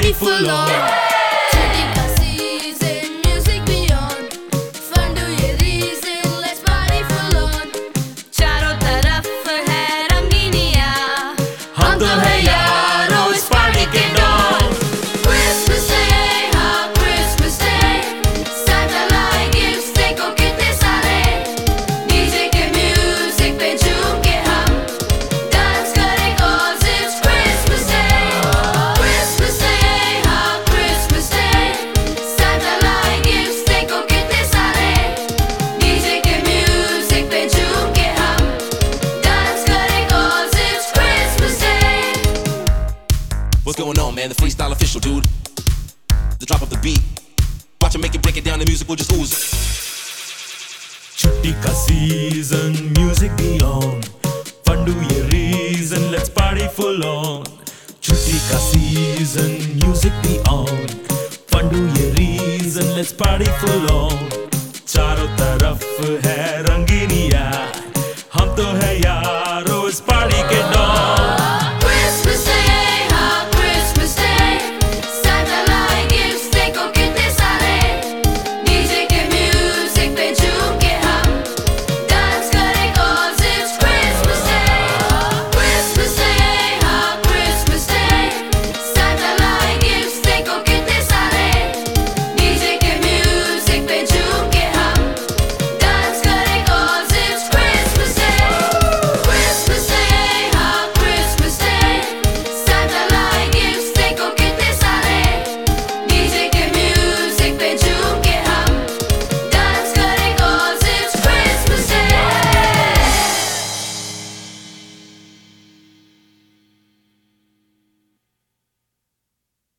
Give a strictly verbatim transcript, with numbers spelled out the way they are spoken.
party full on. What's going on, man? The freestyle official, dude. The drop of the beat. Watch him make it, break it down, the music will just ooze. Chutti ka season, music be on. Fun do ye reason, let's party full on. Chutti ka season, music be on. Fun do ye reason, let's party full on. चारों तरफ है रंगीनिया.